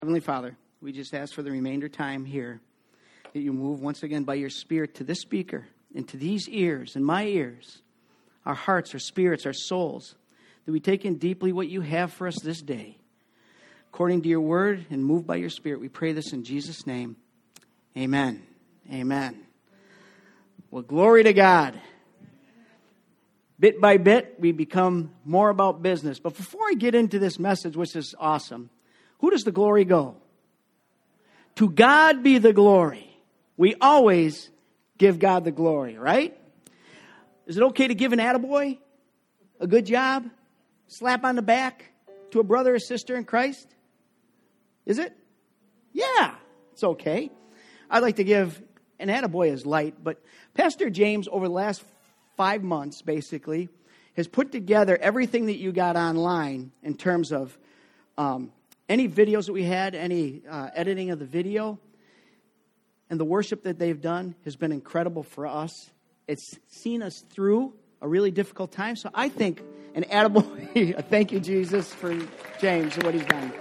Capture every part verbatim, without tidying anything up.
Heavenly Father, we just ask for the remainder time here that you move once again by your Spirit to this speaker and to these ears and my ears, our hearts, our spirits, our souls, that we take in deeply what you have for us this day. According to your word and moved by your Spirit, we pray this in Jesus' name. Amen. Amen. Well, glory to God. Bit by bit, we become more about business. But before I get into this message, which is awesome, who does the glory go? To God be the glory. We always give God the glory, right? Is it okay to give an attaboy a good job? Slap on the back to a brother or sister in Christ? Is it? Yeah, it's okay. I'd like to give an attaboy as light, but Pastor James, over the last five months, basically, has put together everything that you got online in terms of um, any videos that we had, any uh, editing of the video, and the worship that they've done has been incredible for us. It's seen us through a really difficult time. So I think an attaboy, thank you, Jesus, for James and what he's done.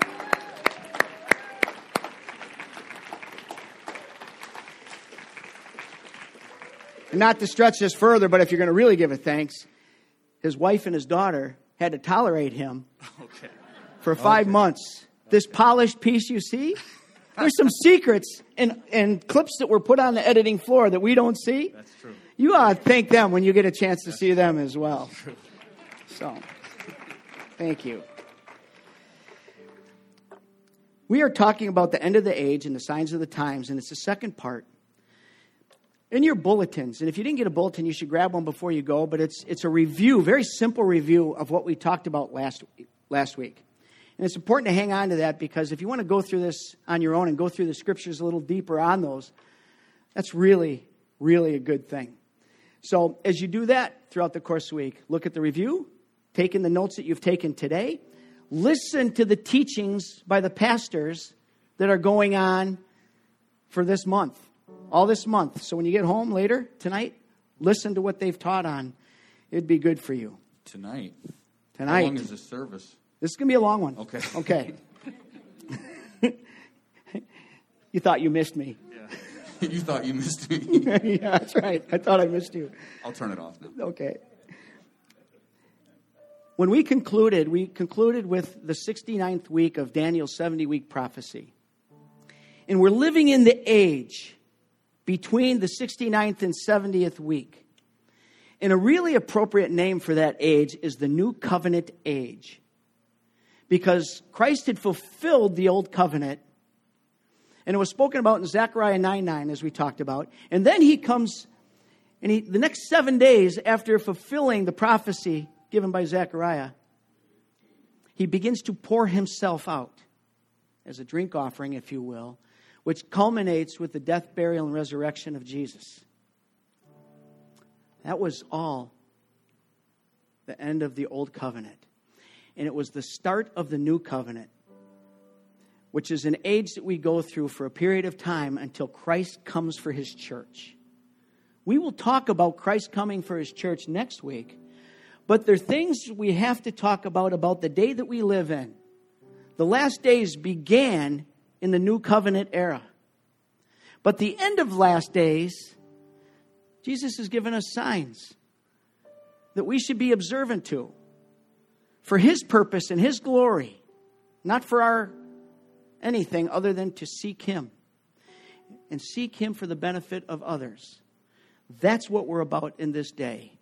Not to stretch this further, but if you're going to really give a thanks, his wife and his daughter had to tolerate him okay. for five okay. months. This polished piece you see, there's some secrets and, and clips that were put on the editing floor that we don't see. That's true. You ought to thank them when you get a chance to That's see true. them as well. That's true. So, thank you. We are talking about the end of the age and the signs of the times, and it's the second part. In your bulletins, and if you didn't get a bulletin, you should grab one before you go, but it's it's a review, very simple review of what we talked about last last week. And it's important to hang on to that because if you want to go through this on your own and go through the scriptures a little deeper on those, that's really, really a good thing. So as you do that throughout the course of the week, look at the review, take in the notes that you've taken today, listen to the teachings by the pastors that are going on for this month, all this month. So when you get home later tonight, listen to what they've taught on. It'd be good for you. Tonight? Tonight. How long is this service? This is going to be a long one. Okay. Okay. You thought you missed me. Yeah. You thought you missed me. Yeah, that's right. I thought I missed you. I'll turn it off now. Okay. When we concluded, we concluded with the sixty-ninth week of Daniel's seventy-week prophecy. And we're living in the age between the sixty-ninth and seventieth week. And a really appropriate name for that age is the New Covenant age. Because Christ had fulfilled the old covenant. And it was spoken about in Zechariah nine nine, as we talked about. And then he comes, and he, the next seven days after fulfilling the prophecy given by Zechariah, he begins to pour himself out as a drink offering, if you will, which culminates with the death, burial, and resurrection of Jesus. That was all the end of the old covenant. And it was the start of the new covenant, which is an age that we go through for a period of time until Christ comes for his church. We will talk about Christ coming for his church next week, but there are things we have to talk about about the day that we live in. The last days began in the new covenant era. But the end of last days, Jesus has given us signs that we should be observant to for his purpose and his glory, not for our anything other than to seek him and seek him for the benefit of others. That's what we're about in this day.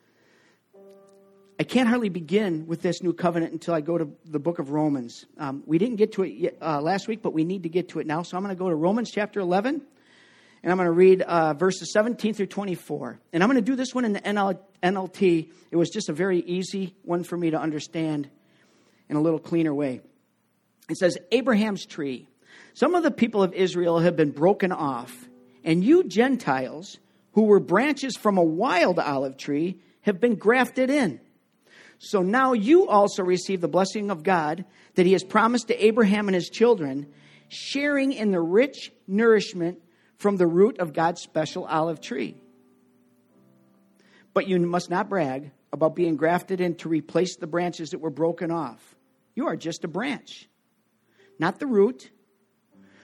I can't hardly begin with this new covenant until I go to the book of Romans. Um, we didn't get to it yet, uh, last week, but we need to get to it now. So I'm going to go to Romans chapter eleven, and I'm going to read uh, verses seventeen through twenty-four. And I'm going to do this one in the N L T. It was just a very easy one for me to understand in a little cleaner way. It says, Abraham's tree. Some of the people of Israel have been broken off, and you Gentiles, who were branches from a wild olive tree, have been grafted in. So now you also receive the blessing of God that he has promised to Abraham and his children, sharing in the rich nourishment from the root of God's special olive tree. But you must not brag about being grafted in to replace the branches that were broken off. You are just a branch, not the root.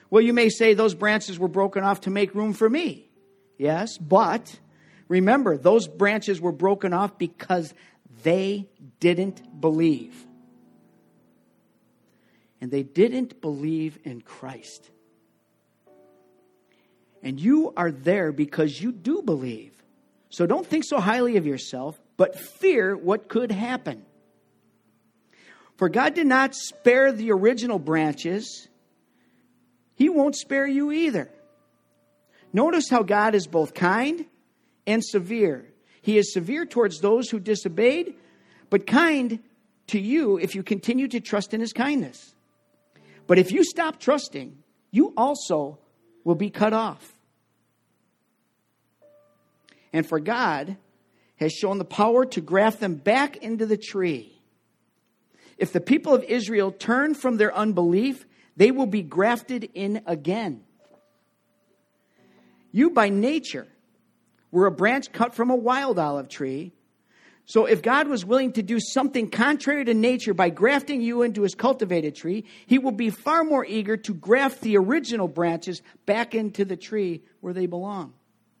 Well, you may say those branches were broken off to make room for me. Yes, but remember, those branches were broken off because they didn't believe. And they didn't believe in Christ. And you are there because you do believe. So don't think so highly of yourself, but fear what could happen. For God did not spare the original branches. He won't spare you either. Notice how God is both kind and severe. He is severe towards those who disobeyed, but kind to you if you continue to trust in His kindness. But if you stop trusting, you also will be cut off. And for God has shown the power to graft them back into the tree. If the people of Israel turn from their unbelief, they will be grafted in again. You by nature were a branch cut from a wild olive tree. So if God was willing to do something contrary to nature by grafting you into His cultivated tree, He will be far more eager to graft the original branches back into the tree where they belong.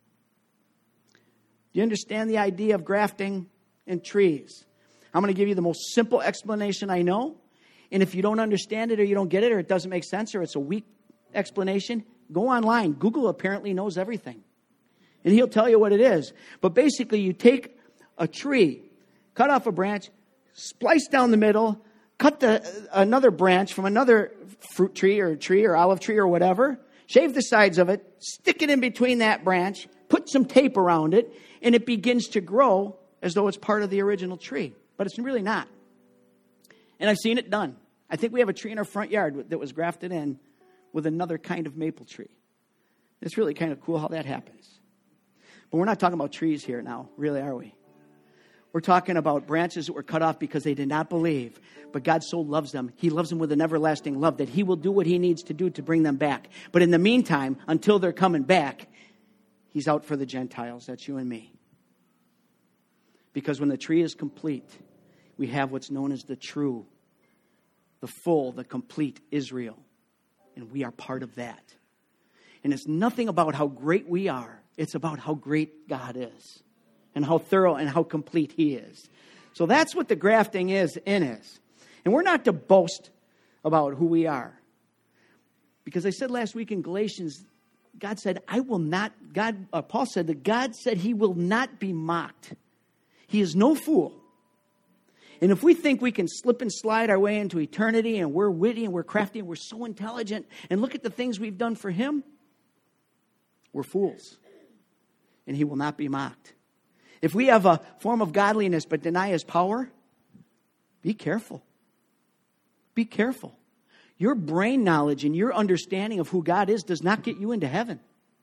Do you understand the idea of grafting in trees? I'm going to give you the most simple explanation I know. And if you don't understand it or you don't get it or it doesn't make sense or it's a weak explanation, go online. Google apparently knows everything. And he'll tell you what it is. But basically you take a tree, cut off a branch, splice down the middle, cut the another branch from another fruit tree or tree or olive tree or whatever, shave the sides of it, stick it in between that branch, put some tape around it, and it begins to grow as though it's part of the original tree. But it's really not. And I've seen it done. I think we have a tree in our front yard that was grafted in with another kind of maple tree. It's really kind of cool how that happens. But we're not talking about trees here now, really, are we? We're talking about branches that were cut off because they did not believe. But God so loves them. He loves them with an everlasting love that He will do what He needs to do to bring them back. But in the meantime, until they're coming back, He's out for the Gentiles. That's you and me. Because when the tree is complete, we have what's known as the true, the full, the complete Israel. And we are part of that. And it's nothing about how great we are. It's about how great God is. And how thorough and how complete He is. So that's what the grafting is in us. And we're not to boast about who we are. Because I said last week in Galatians, God said, I will not, God, uh, Paul said that God said He will not be mocked. He is no fool. And if we think we can slip and slide our way into eternity and we're witty and we're crafty and we're so intelligent and look at the things we've done for Him, we're fools. And He will not be mocked. If we have a form of godliness but deny His power, be careful. Be careful. Your brain knowledge and your understanding of who God is does not get you into heaven.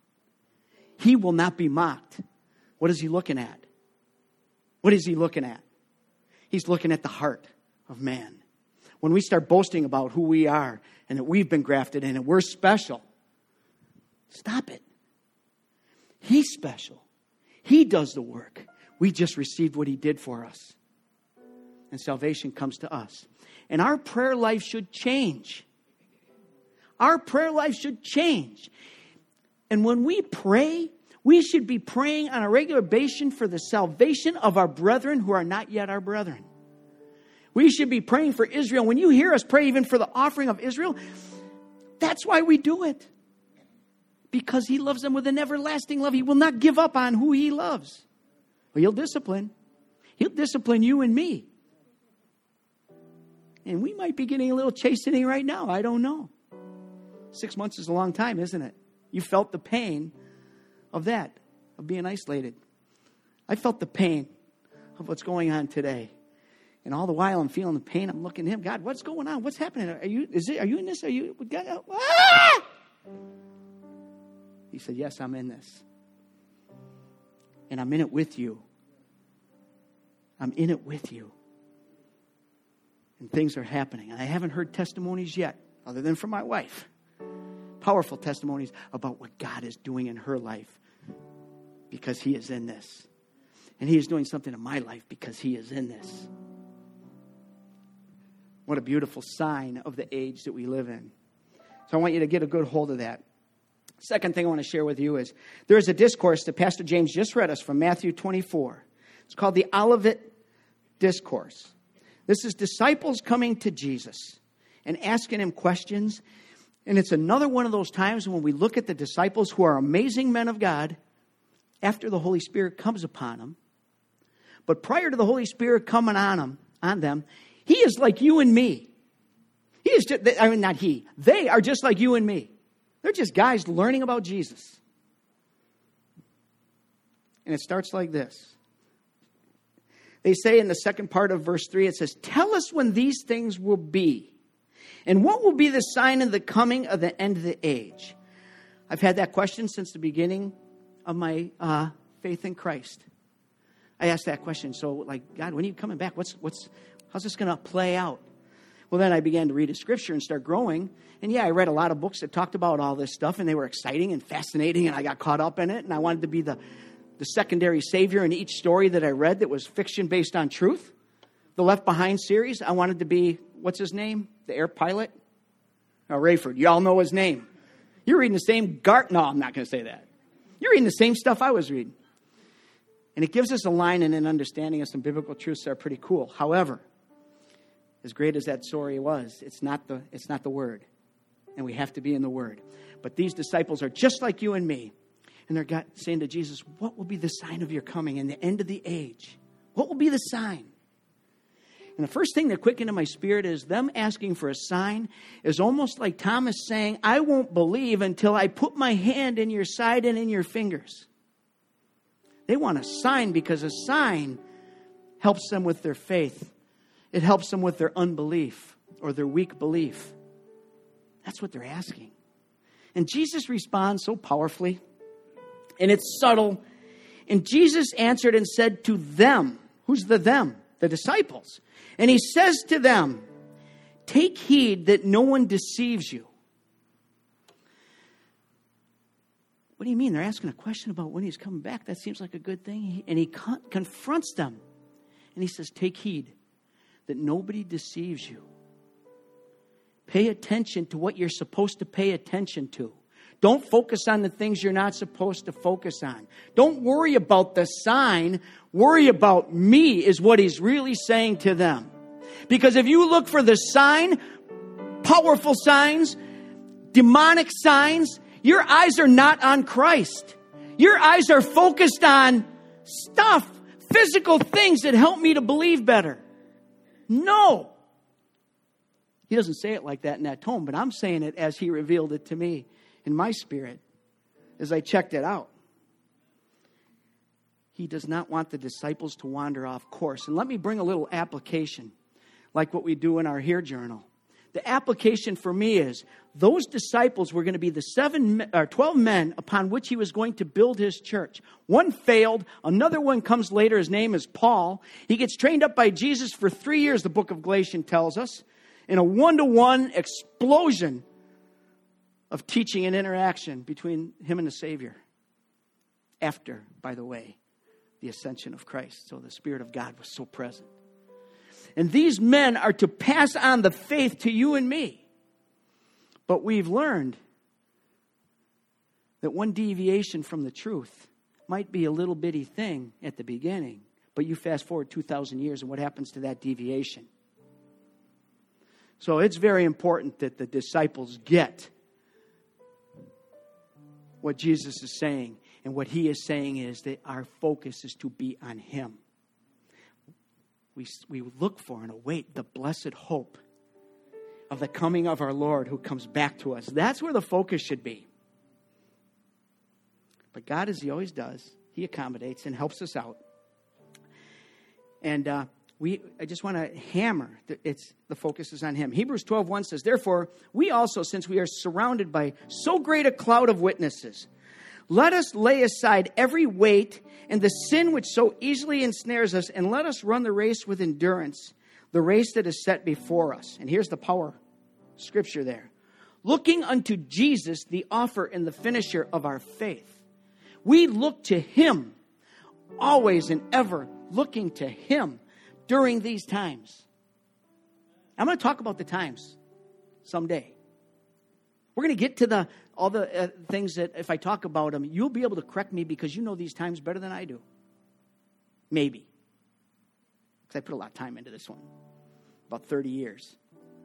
He will not be mocked. What is He looking at? What is He looking at? He's looking at the heart of man. When we start boasting about who we are and that we've been grafted in and we're special, stop it. He's special. He does the work. We just received what He did for us. And salvation comes to us. And our prayer life should change. Our prayer life should change. And when we pray, we should be praying on a regular basis for the salvation of our brethren who are not yet our brethren. We should be praying for Israel. When you hear us pray even for the offering of Israel, that's why we do it. Because He loves them with an everlasting love. He will not give up on who He loves. Well, He'll discipline. He'll discipline you and me. And we might be getting a little chastening right now. I don't know. Six months is a long time, isn't it? You felt the pain of that, of being isolated. I felt the pain of what's going on today. And all the while I'm feeling the pain, I'm looking at Him. God, what's going on? What's happening? Are you, is it, are you in this? Are you, God, ah! He said, yes, I'm in this. And I'm in it with you. I'm in it with you. And things are happening. And I haven't heard testimonies yet, other than from my wife. Powerful testimonies about what God is doing in her life. Because He is in this. And He is doing something in my life because He is in this. What a beautiful sign of the age that we live in. So So I want you to get a good hold of that. Second thing I want to share with you is there is a discourse that Pastor James just read us from Matthew twenty-four. It's called the Olivet Discourse. This is disciples coming to Jesus and asking him questions. And it's another one of those times when we look at the disciples who are amazing men of God after the Holy Spirit comes upon them. But prior to the Holy Spirit coming on them, on them, he is like you and me. He is just, I mean, not he. They are just like you and me. They're just guys learning about Jesus. And it starts like this. They say in the second part of verse three, it says, tell us when these things will be. And what will be the sign of the coming of the end of the age? I've had that question since the beginning of my uh, faith in Christ. I asked that question. So, like, God, when are you coming back? What's, what's, how's this going to play out? Well, then I began to read a scripture and start growing. And yeah, I read a lot of books that talked about all this stuff, and they were exciting and fascinating, and I got caught up in it. And I wanted to be the, the secondary savior in each story that I read that was fiction based on truth. The Left Behind series, I wanted to be, what's his name? The air pilot? Oh, Rayford. You all know his name. You're reading the same Gart. No, I'm not going to say that. You're reading the same stuff I was reading. And it gives us a line and an understanding of some biblical truths that are pretty cool. However, as great as that story was, it's not the, it's not the Word. And we have to be in the Word. But these disciples are just like you and me. And they're got, saying to Jesus, what will be the sign of your coming and the end of the age? What will be the sign? And the first thing that quickened in my spirit is them asking for a sign is almost like Thomas saying, I won't believe until I put my hand in your side and in your fingers. They want a sign because a sign helps them with their faith. It helps them with their unbelief or their weak belief. That's what they're asking. And Jesus responds so powerfully, and it's subtle. And Jesus answered and said to them, who's the them? The disciples. And he says to them, take heed that no one deceives you. What do you mean? They're asking a question about when he's coming back. That seems like a good thing. And he con- confronts them. And he says, take heed that nobody deceives you. Pay attention to what you're supposed to pay attention to. Don't focus on the things you're not supposed to focus on. Don't worry about the sign. Worry about me is what he's really saying to them. Because if you look for the sign, powerful signs, demonic signs, your eyes are not on Christ. Your eyes are focused on stuff, physical things that help me to believe better. No. He doesn't say it like that in that tone, but I'm saying it as he revealed it to me in my spirit as I checked it out. He does not want the disciples to wander off course. And let me bring a little application, like what we do in our Here Journal. The application for me is those disciples were going to be the seven or twelve men upon which he was going to build his church. One failed. Another one comes later. His name is Paul. He gets trained up by Jesus for three years, the book of Galatians tells us, in a one-to-one explosion of teaching and interaction between him and the Savior. After, by the way, the ascension of Christ. So the Spirit of God was so present. And these men are to pass on the faith to you and me. But we've learned that one deviation from the truth might be a little bitty thing at the beginning. But you fast forward two thousand years and what happens to that deviation? So it's very important that the disciples get what Jesus is saying. And what he is saying is that our focus is to be on him. We, we look for and await the blessed hope of the coming of our Lord who comes back to us. That's where the focus should be. But God, as he always does, he accommodates and helps us out. And uh, we, I just want to hammer that it's the focus is on him. Hebrews twelve one says, therefore, we also, since we are surrounded by so great a cloud of witnesses, let us lay aside every weight and the sin which so easily ensnares us, and let us run the race with endurance, the race that is set before us. And here's the power scripture there. Looking unto Jesus, the author and the finisher of our faith. We look to him, always and ever looking to him during these times. I'm going to talk about the times someday. We're going to get to the all the uh, things that if I talk about them, you'll be able to correct me because you know these times better than I do. Maybe. Because I put a lot of time into this one. About thirty years.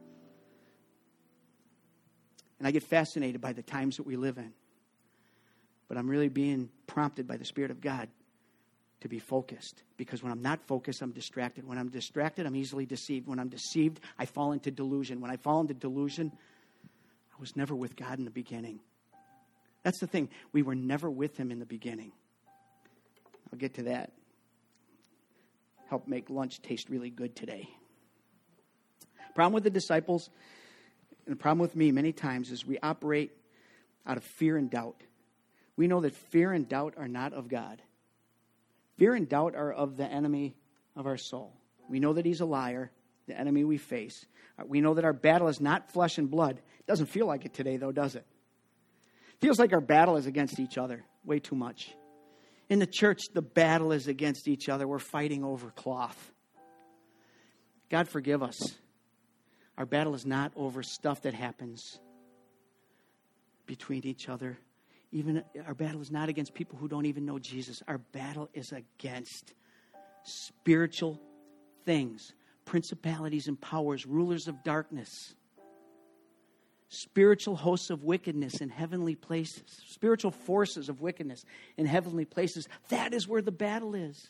And I get fascinated by the times that we live in. But I'm really being prompted by the Spirit of God to be focused. Because when I'm not focused, I'm distracted. When I'm distracted, I'm easily deceived. When I'm deceived, I fall into delusion. When I fall into delusion, I was never with God in the beginning. That's the thing. We were never with him in the beginning. I'll get to that. Help make lunch taste really good today. Problem with the disciples, and the problem with me many times, is we operate out of fear and doubt. We know that fear and doubt are not of God. Fear and doubt are of the enemy of our soul. We know that he's a liar, the enemy we face. We know that our battle is not flesh and blood. It doesn't feel like it today, though, does it? It feels like our battle is against each other way too much. In the church, the battle is against each other. We're fighting over cloth. God forgive us. Our battle is not over stuff that happens between each other. Even our battle is not against people who don't even know Jesus. Our battle is against spiritual things, principalities and powers, rulers of darkness, spiritual hosts of wickedness in heavenly places, spiritual forces of wickedness in heavenly places. That is where the battle is.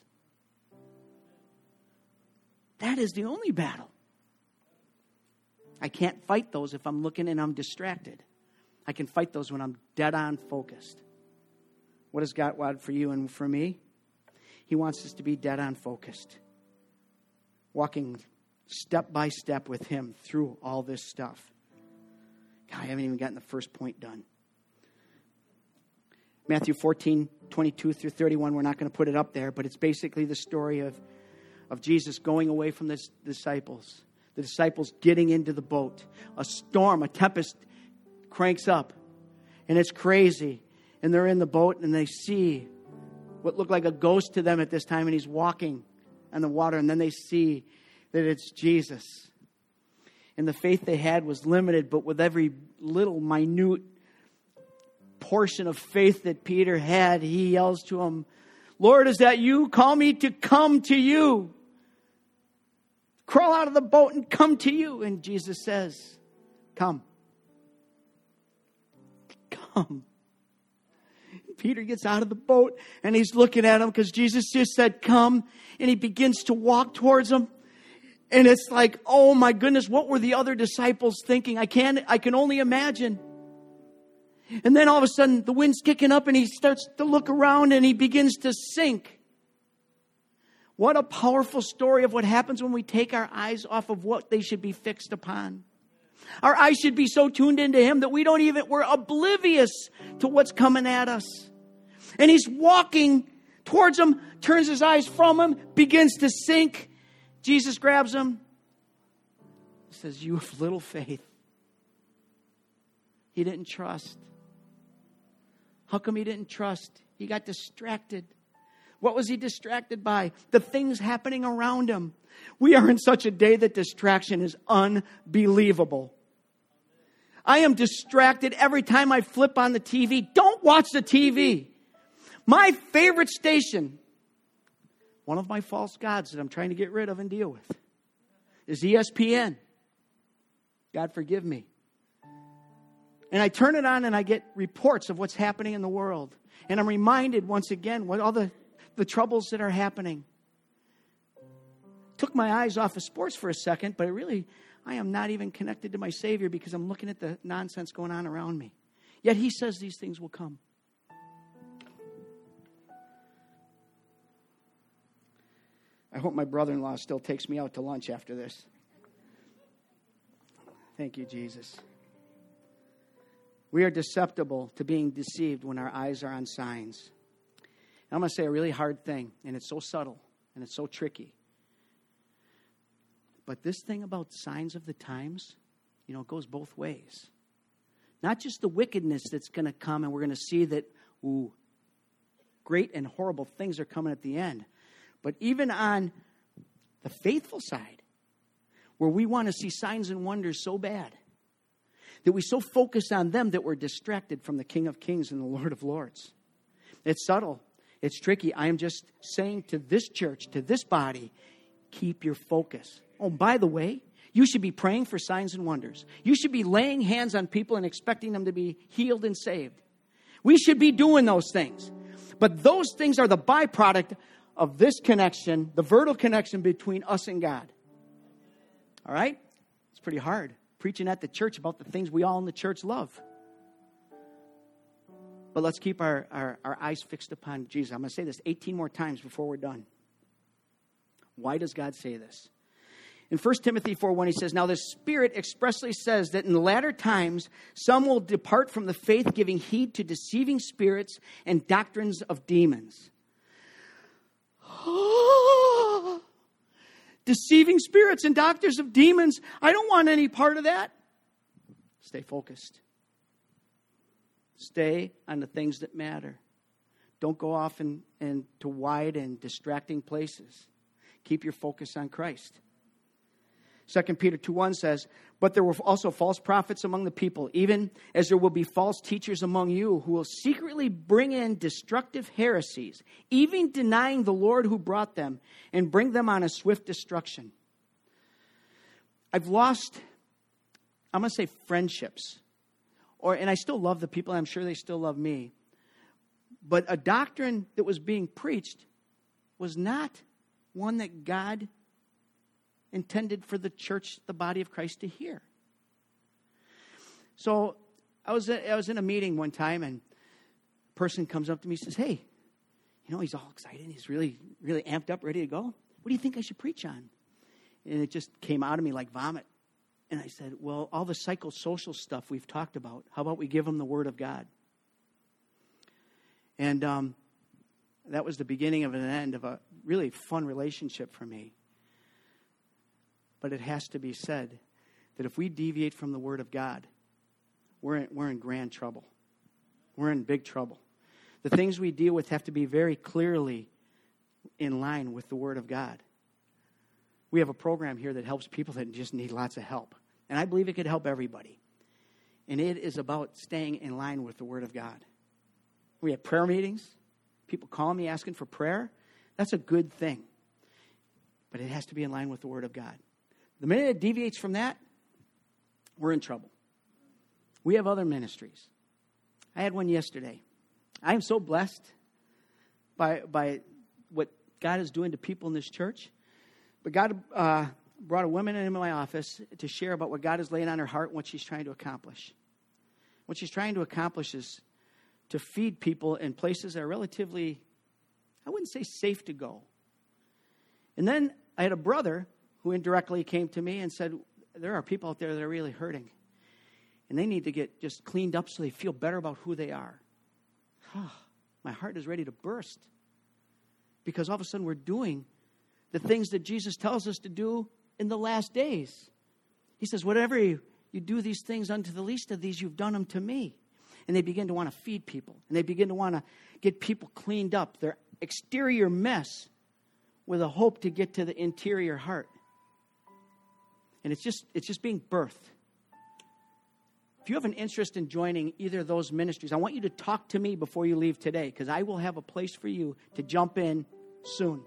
That is the only battle. I can't fight those if I'm looking and I'm distracted. I can fight those when I'm dead on focused. What does God want for you and for me? He wants us to be dead on focused. Walking step by step with him through all this stuff. God, I haven't even gotten the first point done. Matthew fourteen, twenty-two through thirty-one, we're not going to put it up there, but it's basically the story of, of Jesus going away from the disciples. The disciples getting into the boat. A storm, a tempest cranks up. And it's crazy. And they're in the boat and they see what looked like a ghost to them at this time. And he's walking on the water. And then they see that it's Jesus. And the faith they had was limited. But with every little minute portion of faith that Peter had, he yells to him, Lord, is that you? Call me to come to you. Crawl out of the boat and come to you. And Jesus says, come. Come. Peter gets out of the boat and he's looking at him because Jesus just said, come. And he begins to walk towards him. And it's like, oh my goodness, what were the other disciples thinking? I can't, I can only imagine. And then all of a sudden the wind's kicking up and he starts to look around and he begins to sink. What a powerful story of what happens when we take our eyes off of what they should be fixed upon. Our eyes should be so tuned into him that we don't even, we're oblivious to what's coming at us. And he's walking towards him, turns his eyes from him, begins to sink. Jesus grabs him, says, you have little faith. He didn't trust. How come he didn't trust? He got distracted. What was he distracted by? The things happening around him. We are in such a day that distraction is unbelievable. I am distracted every time I flip on the T V. Don't watch the T V. My favorite station, one of my false gods that I'm trying to get rid of and deal with, is E S P N. God forgive me. And I turn it on and I get reports of what's happening in the world. And I'm reminded once again what all the the troubles that are happening. Took my eyes off of sports for a second, but I really, I am not even connected to my Savior because I'm looking at the nonsense going on around me. Yet he says these things will come. I hope my brother-in-law still takes me out to lunch after this. Thank you, Jesus. We are susceptible to being deceived when our eyes are on signs. I'm going to say a really hard thing, and it's so subtle, and it's so tricky. But this thing about signs of the times, you know, it goes both ways. Not just the wickedness that's going to come, and we're going to see that, ooh, great and horrible things are coming at the end. But even on the faithful side, where we want to see signs and wonders so bad, that we so focus on them that we're distracted from the King of Kings and the Lord of Lords. It's subtle. It's tricky. I am just saying to this church, to this body, keep your focus. Oh, by the way, you should be praying for signs and wonders. You should be laying hands on people and expecting them to be healed and saved. We should be doing those things. But those things are the byproduct of this connection, the vertical connection between us and God. All right? It's pretty hard preaching at the church about the things we all in the church love. But let's keep our, our, our eyes fixed upon Jesus. I'm going to say this eighteen more times before we're done. Why does God say this? In First Timothy four one, he says, now the Spirit expressly says that in the latter times, some will depart from the faith, giving heed to deceiving spirits and doctrines of demons. Deceiving spirits and doctors of demons. I don't want any part of that. Stay focused. Stay on the things that matter. Don't go off in, into wide and distracting places. Keep your focus on Christ. Second Peter two one says, but there were also false prophets among the people, even as there will be false teachers among you who will secretly bring in destructive heresies, even denying the Lord who brought them, and bring them on a swift destruction. I've lost, I'm going to say friendships, or and I still love the people, and I'm sure they still love me, but a doctrine that was being preached was not one that God intended for the church, the body of Christ, to hear. So I was I was in a meeting one time, and a person comes up to me and says, hey, you know, he's all excited. He's really, really amped up, ready to go. What do you think I should preach on? And it just came out of me like vomit. And I said, well, all the psychosocial stuff we've talked about, how about we give them the Word of God? And um, that was the beginning of an end of a really fun relationship for me. But it has to be said that if we deviate from the Word of God, we're in, we're in grand trouble. We're in big trouble. The things we deal with have to be very clearly in line with the Word of God. We have a program here that helps people that just need lots of help. And I believe it could help everybody. And it is about staying in line with the Word of God. We have prayer meetings. People call me asking for prayer. That's a good thing. But it has to be in line with the Word of God. The minute it deviates from that, we're in trouble. We have other ministries. I had one yesterday. I am so blessed by by what God is doing to people in this church. But God uh, brought a woman into my office to share about what God is laying on her heart and what she's trying to accomplish. What she's trying to accomplish is to feed people in places that are relatively, I wouldn't say safe to go. And then I had a brother who indirectly came to me and said, there are people out there that are really hurting. And they need to get just cleaned up so they feel better about who they are. Oh, my heart is ready to burst. Because all of a sudden we're doing the things that Jesus tells us to do in the last days. He says, whatever you, you do these things unto the least of these, you've done them to me. And they begin to want to feed people. And they begin to want to get people cleaned up. Their exterior mess with a hope to get to the interior heart. And it's just it's just being birthed. If you have an interest in joining either of those ministries, I want you to talk to me before you leave today, because I will have a place for you to jump in soon.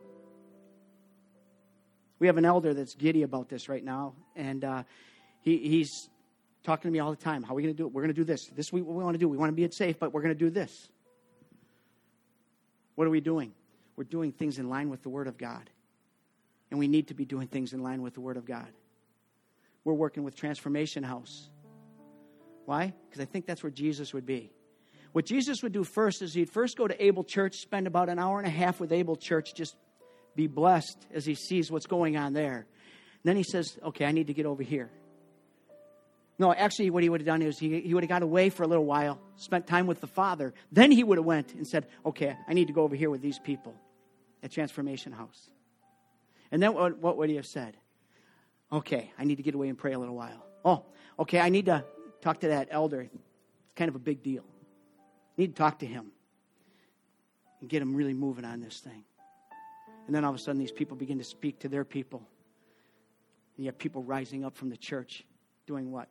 We have an elder that's giddy about this right now, and uh, he, he's talking to me all the time. How are we going to do it? We're going to do this. This is what we want to do. We want to be safe, but we're going to do this. What are we doing? We're doing things in line with the Word of God. And we need to be doing things in line with the Word of God. We're working with Transformation House. Why? Because I think that's where Jesus would be. What Jesus would do first is he'd first go to Able Church, spend about an hour and a half with Able Church, just be blessed as he sees what's going on there. And then he says, okay, I need to get over here. No, actually what he would have done is he, he would have got away for a little while, spent time with the Father. Then he would have went and said, okay, I need to go over here with these people at Transformation House. And then what, what would he have said? Okay, I need to get away and pray a little while. Oh, okay, I need to talk to that elder. It's kind of a big deal. I need to talk to him and get him really moving on this thing. And then all of a sudden these people begin to speak to their people. And you have people rising up from the church doing what?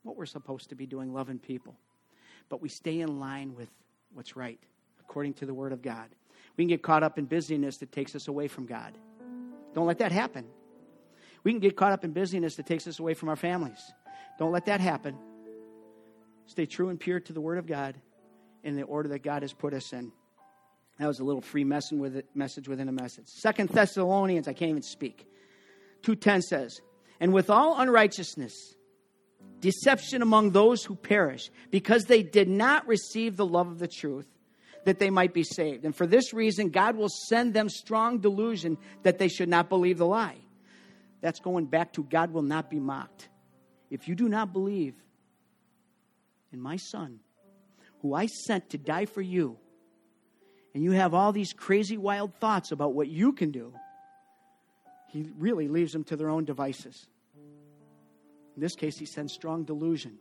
what we're supposed to be doing, loving people. But we stay in line with what's right, according to the Word of God. We can get caught up in busyness that takes us away from God. Don't let that happen. We can get caught up in busyness that takes us away from our families. Don't let that happen. Stay true and pure to the Word of God in the order that God has put us in. That was a little free messing with it, message within a message. Second Thessalonians, I can't even speak. two ten says, and with all unrighteousness, deception among those who perish, because they did not receive the love of the truth, that they might be saved. And for this reason, God will send them strong delusion that they should not believe the lie. That's going back to God will not be mocked. If you do not believe in my Son, who I sent to die for you, and you have all these crazy, wild thoughts about what you can do, he really leaves them to their own devices. In this case, he sends strong delusion.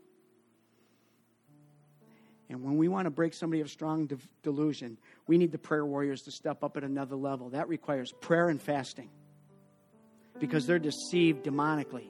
And when we want to break somebody of strong de- delusion, we need the prayer warriors to step up at another level. That requires prayer and fasting, because they're deceived demonically.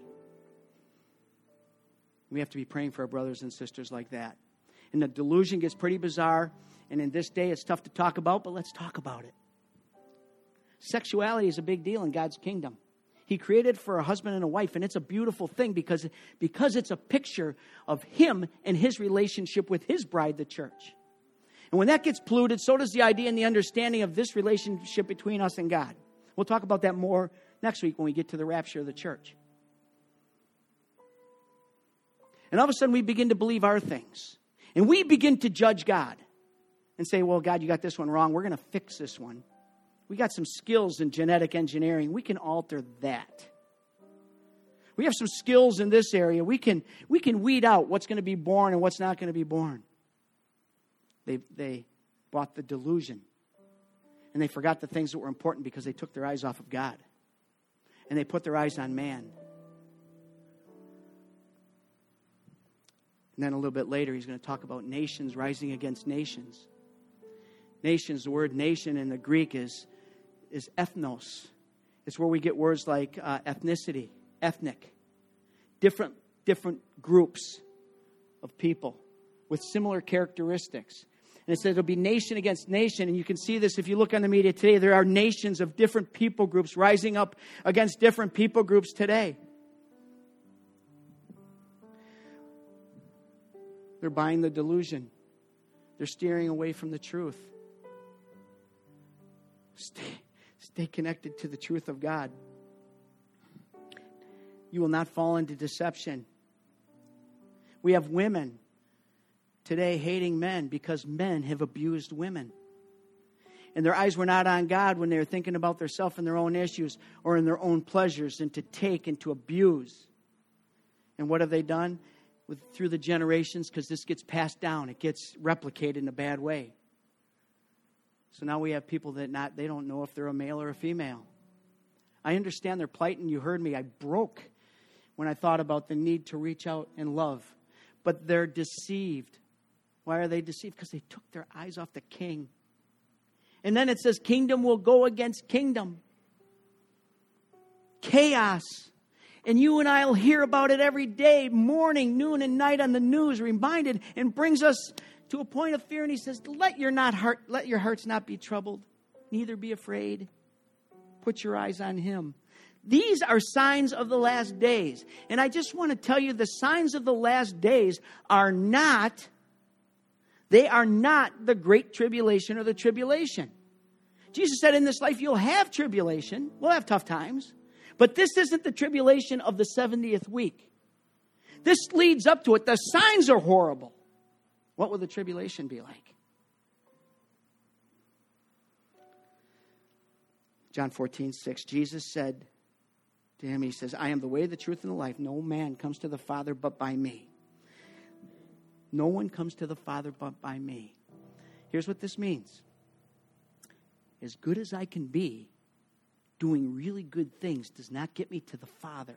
We have to be praying for our brothers and sisters like that. And the delusion gets pretty bizarre. And in this day, it's tough to talk about, but let's talk about it. Sexuality is a big deal in God's kingdom. He created for a husband and a wife, and it's a beautiful thing because, because it's a picture of him and his relationship with his bride, the church. And when that gets polluted, so does the idea and the understanding of this relationship between us and God. We'll talk about that more next week when we get to the rapture of the church. And all of a sudden, we begin to believe our things. And we begin to judge God and say, well, God, you got this one wrong. We're going to fix this one. We got some skills in genetic engineering. We can alter that. We have some skills in this area. We can, we can weed out what's going to be born and what's not going to be born. They, they bought the delusion. And they forgot the things that were important because they took their eyes off of God. And they put their eyes on man. And then a little bit later, he's going to talk about nations rising against nations. Nations, the word nation in the Greek is, is ethnos. It's where we get words like uh, ethnicity, ethnic. Different, different groups of people with similar characteristics. And it said it'll be nation against nation. And you can see this if you look on the media today. There are nations of different people groups rising up against different people groups today. They're buying the delusion. They're steering away from the truth. Stay, stay connected to the truth of God. You will not fall into deception. We have women today hating men because men have abused women. And their eyes were not on God when they were thinking about themselves and their own issues or in their own pleasures, and to take and to abuse. And what have they done? With, through the generations, because this gets passed down. It gets replicated in a bad way. So now we have people that not they don't know if they're a male or a female. I understand their plight, and you heard me. I broke when I thought about the need to reach out and love. But they're deceived. Why are they deceived? Because they took their eyes off the king. And then it says kingdom will go against kingdom. Chaos. And you and I will hear about it every day, morning, noon, and night on the news, reminded, and brings us to a point of fear. And he says, let your, not heart, let your hearts not be troubled, neither be afraid. Put your eyes on him. These are signs of the last days. And I just want to tell you, the signs of the last days are not, they are not the great tribulation or the tribulation. Jesus said in this life, you'll have tribulation. We'll have tough times. But this isn't the tribulation of the seventieth week. This leads up to it. The signs are horrible. What will the tribulation be like? John fourteen six, Jesus said to him, he says, I am the way, the truth, and the life. No man comes to the Father but by me. No one comes to the Father but by me. Here's what this means. As good as I can be, doing really good things does not get me to the Father.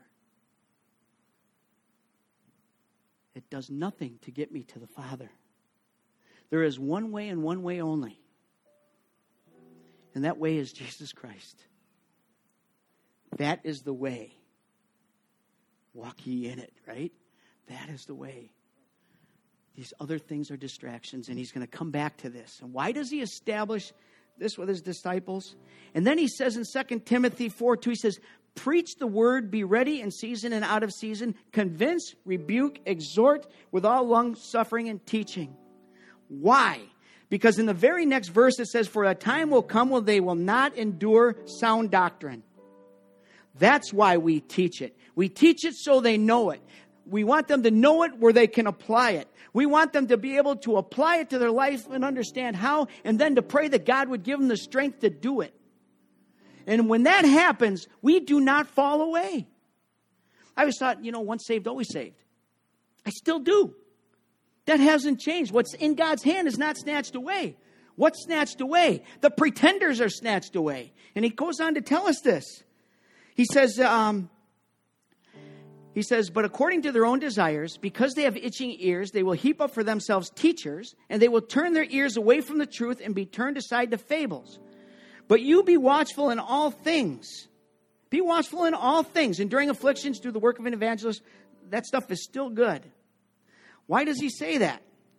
It does nothing to get me to the Father. There is one way and one way only. And that way is Jesus Christ. That is the way. Walk ye in it, right? That is the way. These other things are distractions, and he's going to come back to this. And why does he establish this with his disciples? And then he says in Second Timothy four two, he says, preach the word, be ready in season and out of season, convince, rebuke, exhort with all long suffering and teaching. Why? Because in the very next verse it says, for a time will come when they will not endure sound doctrine. That's why we teach it. We teach it so they know it. We want them to know it where they can apply it. We want them to be able to apply it to their life and understand how, and then to pray that God would give them the strength to do it. And when that happens, we do not fall away. I always thought, you know, once saved, always saved. I still do. That hasn't changed. What's in God's hand is not snatched away. What's snatched away? The pretenders are snatched away. And he goes on to tell us this. He says, um, he says, but according to their own desires, because they have itching ears, they will heap up for themselves teachers, and they will turn their ears away from the truth and be turned aside to fables. But you be watchful in all things. Be watchful in all things. Enduring afflictions, do the work of an evangelist. That stuff is still good. Why does he say that?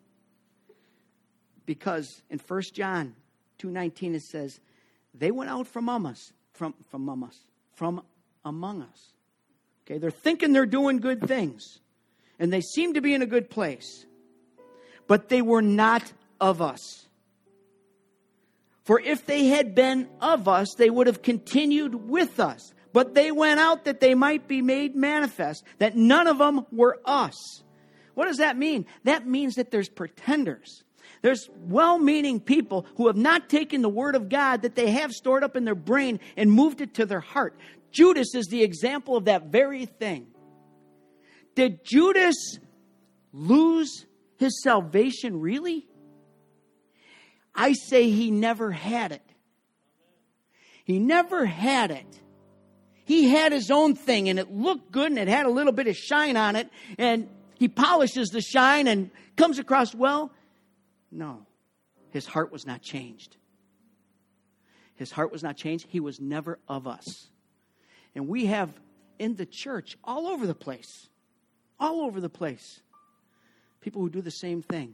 Because in First John two nineteen it says, they went out from among us, from, from among us, from among us. Okay, they're thinking they're doing good things. And they seem to be in a good place. But they were not of us. For if they had been of us, they would have continued with us. But they went out that they might be made manifest, that none of them were us. What does that mean? That means that there's pretenders. There's well-meaning people who have not taken the word of God that they have stored up in their brain and moved it to their heart. Judas is the example of that very thing. Did Judas lose his salvation really? I say he never had it. He never had it. He had his own thing, and it looked good, and it had a little bit of shine on it, and he polishes the shine and comes across well. No, his heart was not changed. His heart was not changed. He was never of us. And we have in the church all over the place, all over the place, people who do the same thing.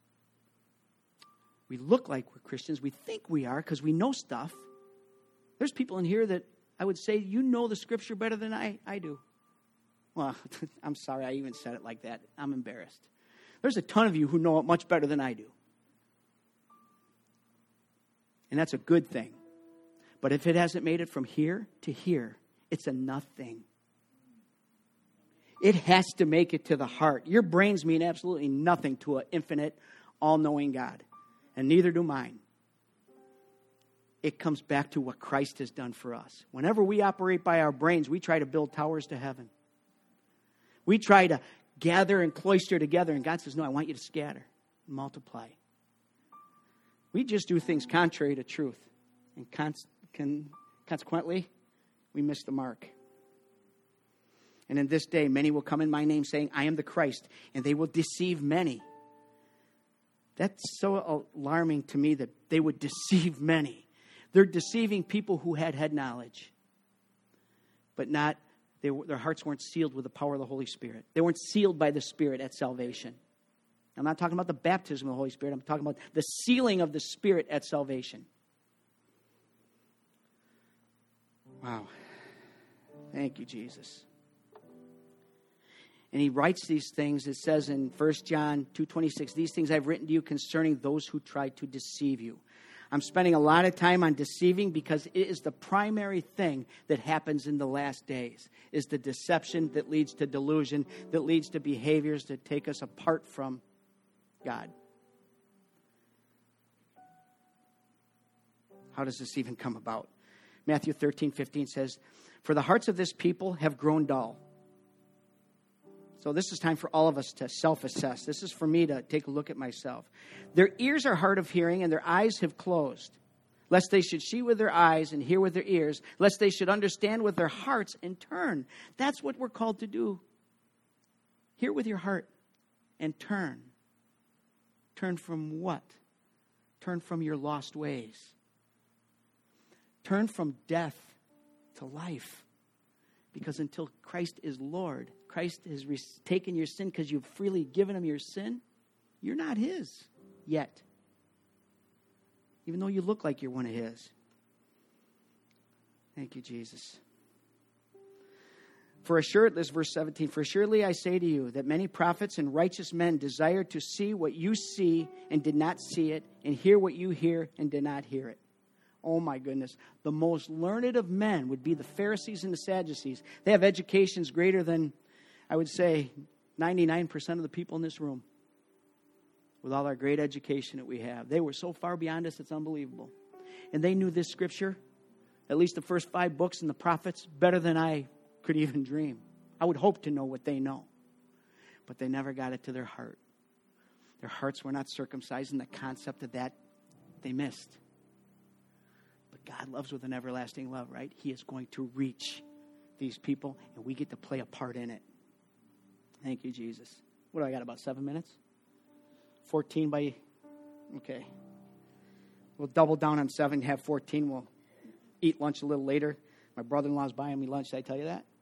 We look like we're Christians. We think we are because we know stuff. There's people in here that I would say, you know the scripture better than I, I do. Well, I'm sorry I even said it like that. I'm embarrassed. There's a ton of you who know it much better than I do. And that's a good thing. But if it hasn't made it from here to here, it's a nothing. It has to make it to the heart. Your brains mean absolutely nothing to an infinite, all-knowing God. And neither do mine. It comes back to what Christ has done for us. Whenever we operate by our brains, we try to build towers to heaven. We try to gather and cloister together, and God says, no, I want you to scatter and multiply. We just do things contrary to truth. And con- con- consequently, we miss the mark. And in this day, many will come in my name saying, I am the Christ, and they will deceive many. That's so alarming to me that they would deceive many. They're deceiving people who had head knowledge, but not, they, their hearts weren't sealed with the power of the Holy Spirit. They weren't sealed by the Spirit at salvation. I'm not talking about the baptism of the Holy Spirit. I'm talking about the sealing of the Spirit at salvation. Wow. Thank you, Jesus. And he writes these things. It says in First John two twenty-six, these things I've written to you concerning those who try to deceive you. I'm spending a lot of time on deceiving because it is the primary thing that happens in the last days, is the deception that leads to delusion, that leads to behaviors that take us apart from God. How does this even come about? Matthew thirteen fifteen says, for the hearts of this people have grown dull. So this is time for all of us to self-assess. This is for me to take a look at myself. Their ears are hard of hearing, and their eyes have closed, lest they should see with their eyes and hear with their ears, lest they should understand with their hearts and turn. That's what we're called to do. Hear with your heart and turn. Turn from what? Turn from your lost ways. Turn from death to life. Because until Christ is Lord, Christ has re- taken your sin because you've freely given him your sin, you're not his yet. Even though you look like you're one of his. Thank you, Jesus. For assuredly, this is verse seventeen, for assuredly I say to you that many prophets and righteous men desired to see what you see and did not see it, and hear what you hear and did not hear it. Oh my goodness. The most learned of men would be the Pharisees and the Sadducees. They have educations greater than, I would say, ninety-nine percent of the people in this room. With all our great education that we have. They were so far beyond us, it's unbelievable. And they knew this scripture, at least the first five books and the prophets, better than I could even dream. I would hope to know what they know. But they never got it to their heart. Their hearts were not circumcised, and the concept of that they missed. But God loves with an everlasting love, right? He is going to reach these people, and we get to play a part in it. Thank you, Jesus. What do I got, about seven minutes? fourteen by, okay. We'll double down on seven, have fourteen. We'll eat lunch a little later. My brother-in-law's buying me lunch. Did I tell you that?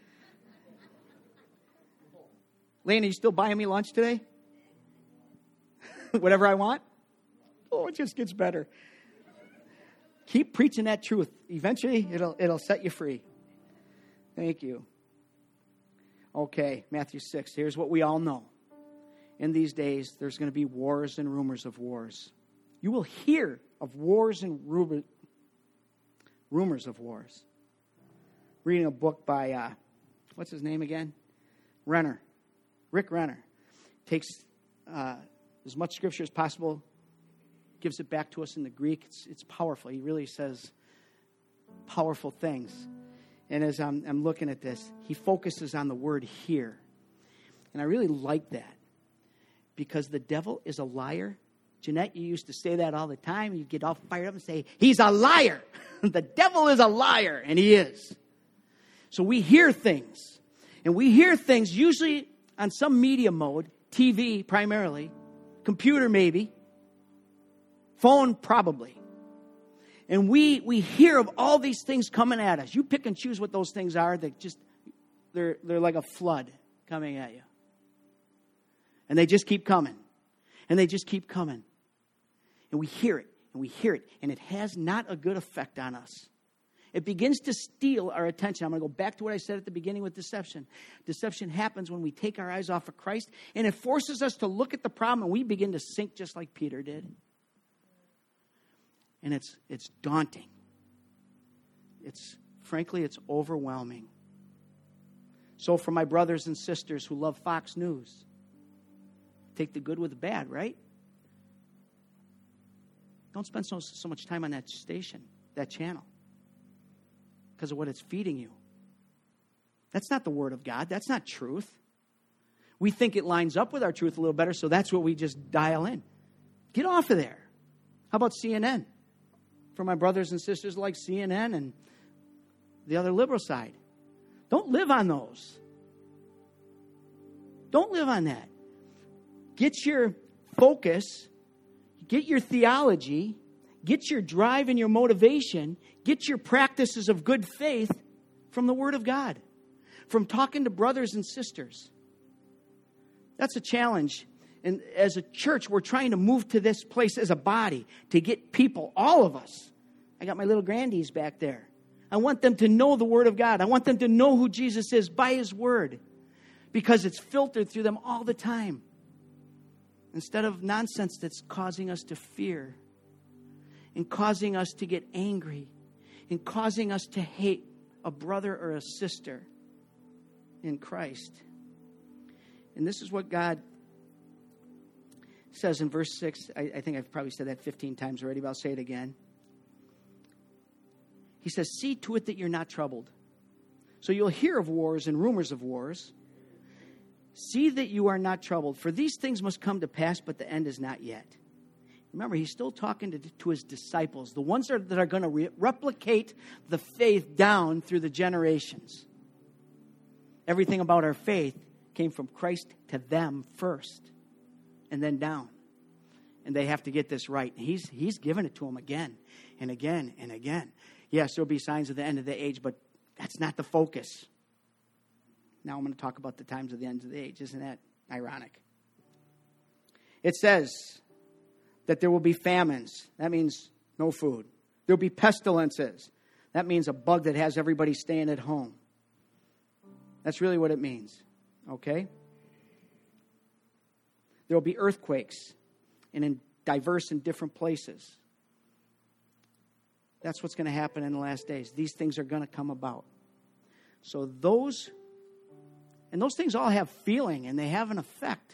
Lane, are you still buying me lunch today? Whatever I want? Oh, it just gets better. Keep preaching that truth. Eventually, it'll it'll set you free. Thank you. Okay, Matthew six. Here's what we all know. In these days, there's going to be wars and rumors of wars. You will hear of wars and rumor, rumors of wars. Reading a book by, uh, what's his name again? Renner. Rick Renner. Takes uh, as much scripture as possible, gives it back to us in the Greek. It's, it's powerful. He really says powerful things. And as I'm, I'm looking at this, he focuses on the word hear. And I really like that. Because the devil is a liar. Jeanette, you used to say that all the time. You'd get all fired up and say, he's a liar. The devil is a liar. And he is. So we hear things. And we hear things usually on some media mode. T V primarily. Computer maybe. Phone probably. And we we hear of all these things coming at us. You pick and choose what those things are. They just, they're, they're like a flood coming at you. And they just keep coming. And they just keep coming. And we hear it. And we hear it. And it has not a good effect on us. It begins to steal our attention. I'm going to go back to what I said at the beginning with deception. Deception happens when we take our eyes off of Christ. And it forces us to look at the problem. And we begin to sink just like Peter did. And it's it's daunting. It's, frankly, it's overwhelming. So for my brothers and sisters who love Fox News, take the good with the bad, right? Don't spend so, so much time on that station, that channel, because of what it's feeding you. That's not the Word of God. That's not truth. We think it lines up with our truth a little better, so that's what we just dial in. Get off of there. How about C N N? For my brothers and sisters like C N N and the other liberal side. Don't live on those. Don't live on that. Get your focus, get your theology, get your drive and your motivation, get your practices of good faith from the Word of God, from talking to brothers and sisters. That's a challenge. And as a church, we're trying to move to this place as a body to get people, all of us. I got my little grandies back there. I want them to know the Word of God. I want them to know who Jesus is by His Word, because it's filtered through them all the time. Instead of nonsense that's causing us to fear and causing us to get angry and causing us to hate a brother or a sister in Christ. And this is what God says in verse six. I, I think I've probably said that fifteen times already, but I'll say it again. He says, see to it that you're not troubled. So you'll hear of wars and rumors of wars. See that you are not troubled, for these things must come to pass, but the end is not yet. Remember, he's still talking to, to his disciples, the ones that are, that are going to re- replicate the faith down through the generations. Everything about our faith came from Christ to them first, and then down. And they have to get this right. He's, he's given it to them again and again and again. Yes, there'll be signs of the end of the age, but that's not the focus. Now I'm going to talk about the times of the end of the age. Isn't that ironic? It says that there will be famines. That means no food. There will be pestilences. That means a bug that has everybody staying at home. That's really what it means. Okay? There will be earthquakes and in diverse and different places. That's what's going to happen in the last days. These things are going to come about. So those, and those things all have feeling and they have an effect.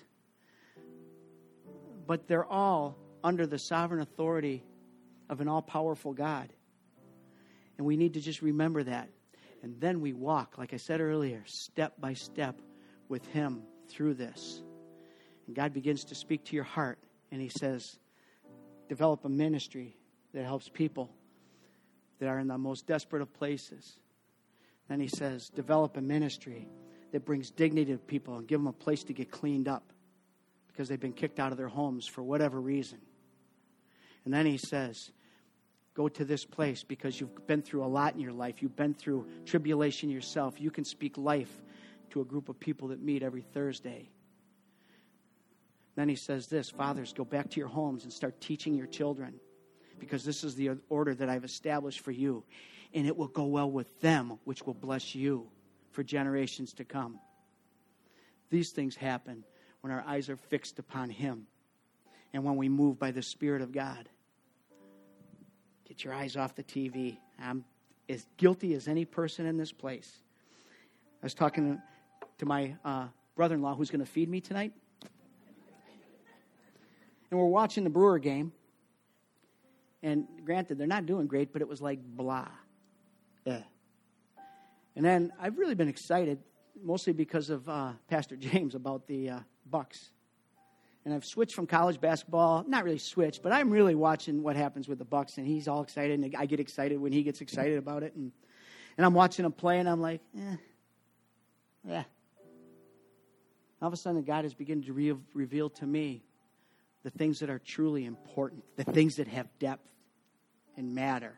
But they're all under the sovereign authority of an all-powerful God. And we need to just remember that. And then we walk, like I said earlier, step by step with Him through this. And God begins to speak to your heart. And He says, develop a ministry that helps people that are in the most desperate of places. Then He says, develop a ministry that brings dignity to people and give them a place to get cleaned up because they've been kicked out of their homes for whatever reason. And then He says, go to this place because you've been through a lot in your life. You've been through tribulation yourself. You can speak life to a group of people that meet every Thursday. Then He says this, fathers, go back to your homes and start teaching your children because this is the order that I've established for you. And it will go well with them, which will bless you for generations to come. These things happen when our eyes are fixed upon Him and when we move by the Spirit of God. Get your eyes off the T V. I'm as guilty as any person in this place. I was talking to my uh, brother-in-law who's going to feed me tonight. And we're watching the Brewer game. And granted, they're not doing great, but it was like blah. Yeah. And then I've really been excited, mostly because of uh, Pastor James, about the uh, Bucks. And I've switched from college basketball, not really switched, but I'm really watching what happens with the Bucks, and he's all excited, and I get excited when he gets excited about it. And, and I'm watching him play, and I'm like, eh, yeah. All of a sudden, God is beginning to re- reveal to me the things that are truly important, the things that have depth and matter.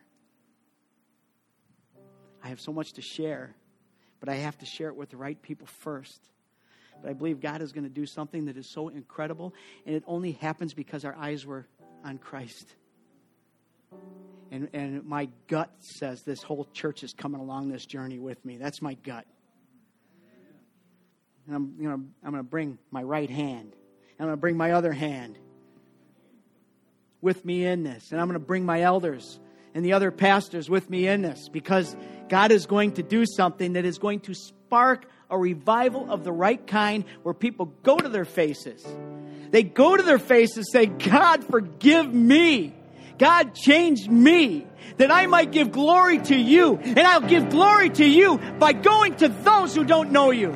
I have so much to share, but I have to share it with the right people first. But I believe God is going to do something that is so incredible, and it only happens because our eyes were on Christ. And and my gut says this whole church is coming along this journey with me. That's my gut. And I'm you know I'm going to bring my right hand. And I'm going to bring my other hand with me in this. And I'm going to bring my elders and the other pastors with me in this, because God is going to do something that is going to spark a revival of the right kind, where people go to their faces. They go to their faces and say, God, forgive me. God, change me, that I might give glory to you. And I'll give glory to you by going to those who don't know you.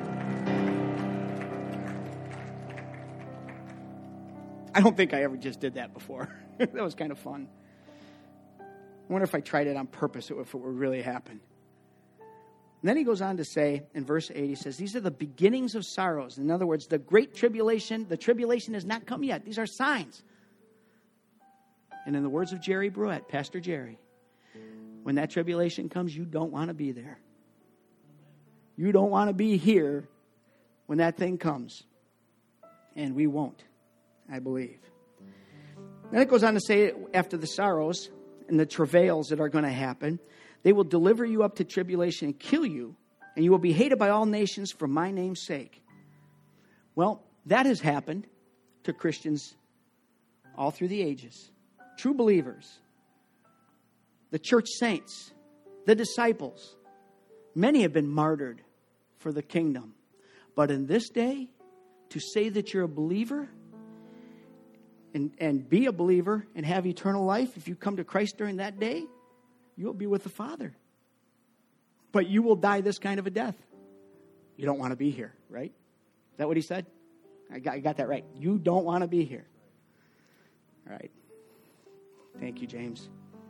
I don't think I ever just did that before. That was kind of fun. I wonder if I tried it on purpose, if it would really happen. And then he goes on to say, in verse eight, he says, these are the beginnings of sorrows. In other words, the great tribulation, the tribulation has not come yet. These are signs. And in the words of Jerry Bruett, Pastor Jerry, when that tribulation comes, you don't want to be there. You don't want to be here when that thing comes. And we won't, I believe. Then it goes on to say, after the sorrows and the travails that are going to happen, they will deliver you up to tribulation and kill you, and you will be hated by all nations for my name's sake. Well, that has happened to Christians all through the ages. True believers, the church saints, the disciples. Many have been martyred for the kingdom. But in this day, to say that you're a believer and, and be a believer and have eternal life, if you come to Christ during that day, you will be with the Father. But you will die this kind of a death. You don't want to be here, right? Is that what he said? I got, I got that right. You don't want to be here. All right. Thank you, James.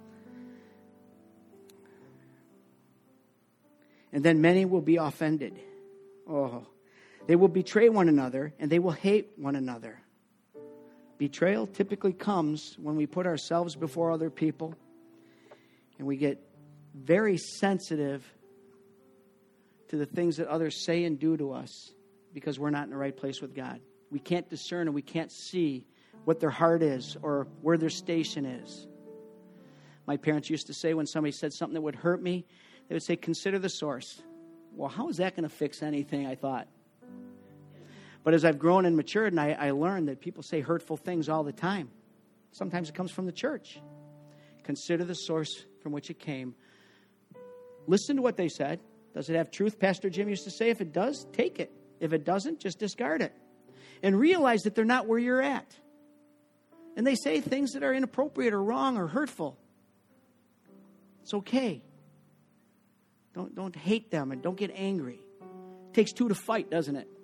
And then many will be offended. Oh, they will betray one another, and they will hate one another. Betrayal typically comes when we put ourselves before other people, and we get very sensitive to the things that others say and do to us because we're not in the right place with God. We can't discern and we can't see what their heart is or where their station is. My parents used to say when somebody said something that would hurt me, they would say, consider the source. Well, how is that going to fix anything, I thought. But as I've grown and matured, and I, I learned that people say hurtful things all the time. Sometimes it comes from the church. Consider the source from which it came. Listen to what they said. Does it have truth? Pastor Jim used to say, if it does, take it. If it doesn't, just discard it. And realize that they're not where you're at. And they say things that are inappropriate or wrong or hurtful. It's okay. Don't, don't hate them and don't get angry. It takes two to fight, doesn't it?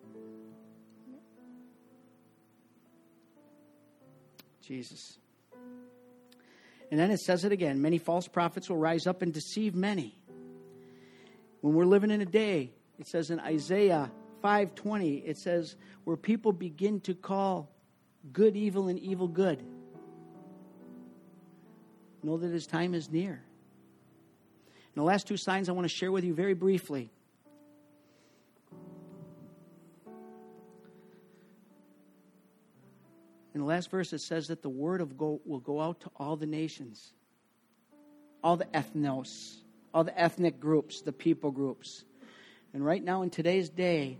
Jesus. And then it says it again. Many false prophets will rise up and deceive many. When we're living in a day, it says in Isaiah five twenty, it says, where people begin to call good evil and evil good. Know that his time is near. And the last two signs I want to share with you very briefly. In the last verse, it says that the word of go will go out to all the nations, all the ethnos, all the ethnic groups, the people groups. And right now in today's day,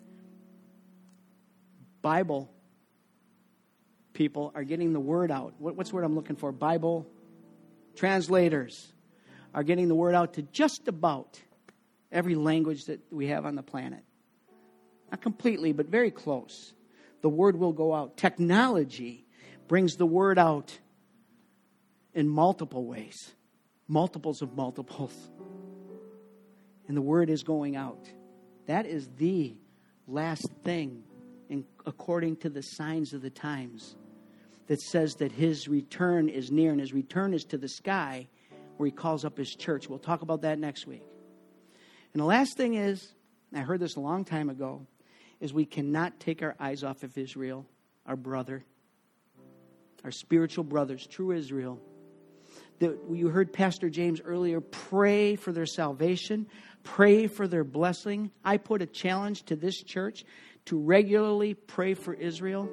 Bible people are getting the word out. What, what's the word I'm looking for? Bible translators are getting the word out to just about every language that we have on the planet. Not completely, but very close. The word will go out. Technology brings the word out in multiple ways. Multiples of multiples. And the word is going out. That is the last thing, in, according to the signs of the times, that says that his return is near, and his return is to the sky, where he calls up his church. We'll talk about that next week. And the last thing is, and I heard this a long time ago, is we cannot take our eyes off of Israel, our brother, our spiritual brothers, true Israel. That you heard Pastor James earlier, pray for their salvation, pray for their blessing. I put a challenge to this church to regularly pray for Israel.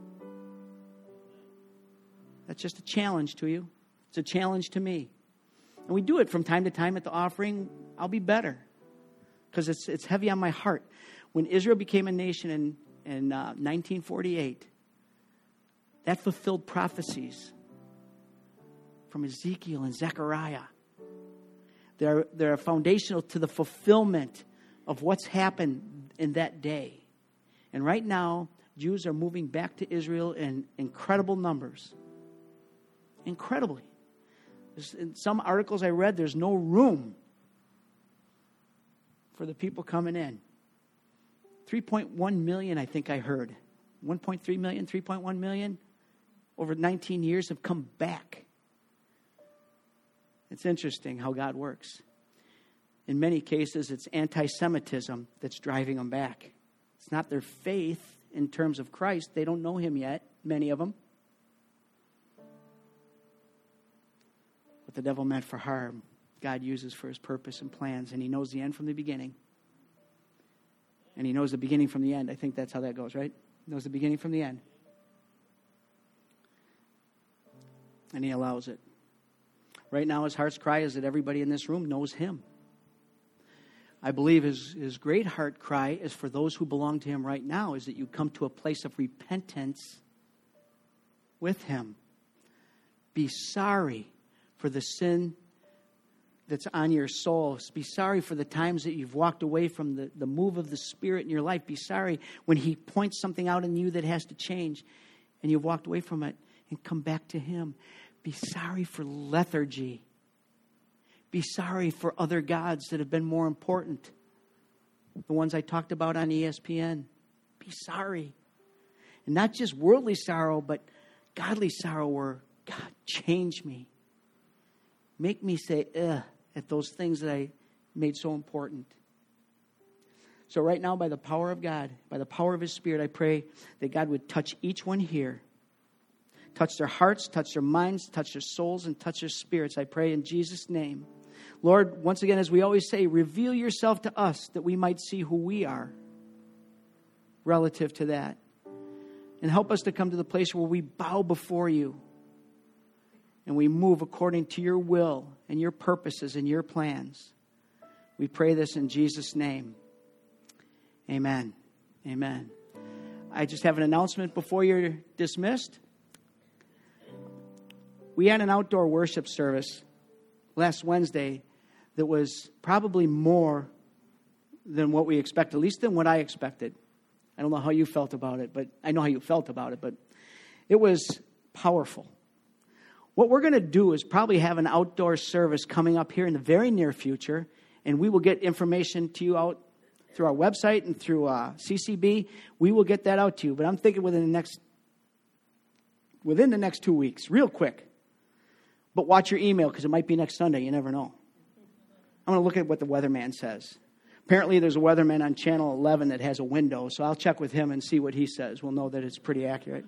That's just a challenge to you. It's a challenge to me. And we do it from time to time at the offering. I'll be better because it's it's heavy on my heart. When Israel became a nation in, in uh, nineteen forty-eight, that fulfilled prophecies from Ezekiel and Zechariah. They're, they're foundational to the fulfillment of what's happened in that day. And right now, Jews are moving back to Israel in incredible numbers. Incredibly. In some articles I read, there's no room for the people coming in. three point one million, I think I heard. one point three million, three point one million over nineteen years have come back. It's interesting how God works. In many cases, it's anti-Semitism that's driving them back. It's not their faith in terms of Christ. They don't know him yet, many of them. What the devil meant for harm, God uses for his purpose and plans, and he knows the end from the beginning. And he knows the beginning from the end. I think that's how that goes, right? He knows the beginning from the end. And he allows it. Right now, his heart's cry is that everybody in this room knows him. I believe his, his great heart cry is for those who belong to him right now, is that you come to a place of repentance with him. Be sorry for the sin that's on your soul. Be sorry for the times that you've walked away from the, the move of the Spirit in your life. Be sorry when he points something out in you that has to change and you've walked away from it, and come back to him. Be sorry for lethargy. Be sorry for other gods that have been more important. The ones I talked about on E S P N. Be sorry. And not just worldly sorrow, but godly sorrow where, God, change me. Make me say, ugh, at those things that I made so important. So right now, by the power of God, by the power of his Spirit, I pray that God would touch each one here. Touch their hearts, touch their minds, touch their souls, and touch their spirits. I pray in Jesus' name. Lord, once again, as we always say, reveal yourself to us that we might see who we are relative to that. And help us to come to the place where we bow before you and we move according to your will and your purposes and your plans. We pray this in Jesus' name. Amen. Amen. I just have an announcement before you're dismissed. We had an outdoor worship service last Wednesday that was probably more than what we expected, at least than what I expected. I don't know how you felt about it, but I know how you felt about it, but it was powerful. What we're going to do is probably have an outdoor service coming up here in the very near future, and we will get information to you out through our website and through uh, C C B. We will get that out to you, but I'm thinking within the next within the next two weeks, real quick. But watch your email because it might be next Sunday. You never know. I'm going to look at what the weatherman says. Apparently there's a weatherman on Channel eleven that has a window, so I'll check with him and see what he says. We'll know that it's pretty accurate.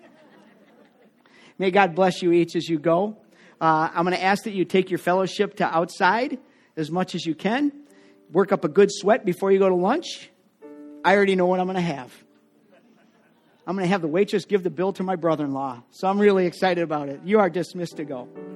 May God bless you each as you go. Uh, I'm going to ask that you take your fellowship to outside as much as you can. Work up a good sweat before you go to lunch. I already know what I'm going to have. I'm going to have the waitress give the bill to my brother-in-law. So I'm really excited about it. You are dismissed to go.